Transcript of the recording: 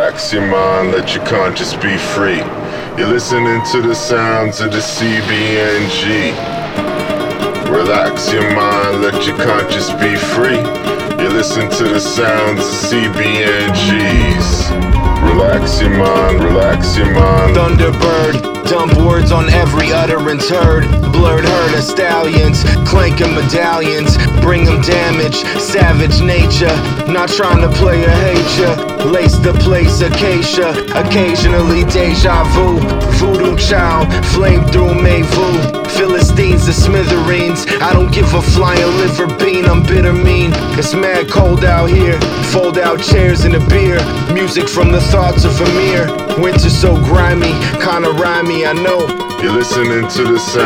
Relax your mind, let your conscience be free. You're listening to the sounds of the CBNG. Relax your mind, let your conscience be free. You listen to the sounds of CBNGs. Relax your mind, relax your mind. Thunderbird, dump words on every utterance heard. Blurred herd of stallions, clanking medallions, bring them damage. Savage nature, not trying to play or hate ya. Lace the place, acacia, occasionally deja vu. Voodoo child, flame through Mayvu. Philistines to smithereens. I don't give a flying liver bean, I'm bitter mean. It's mad cold out here. Fold out chairs and a beer. Music from the thoughts of Amir. Winter so grimy, kinda rhymey, I know. You're listening to the sound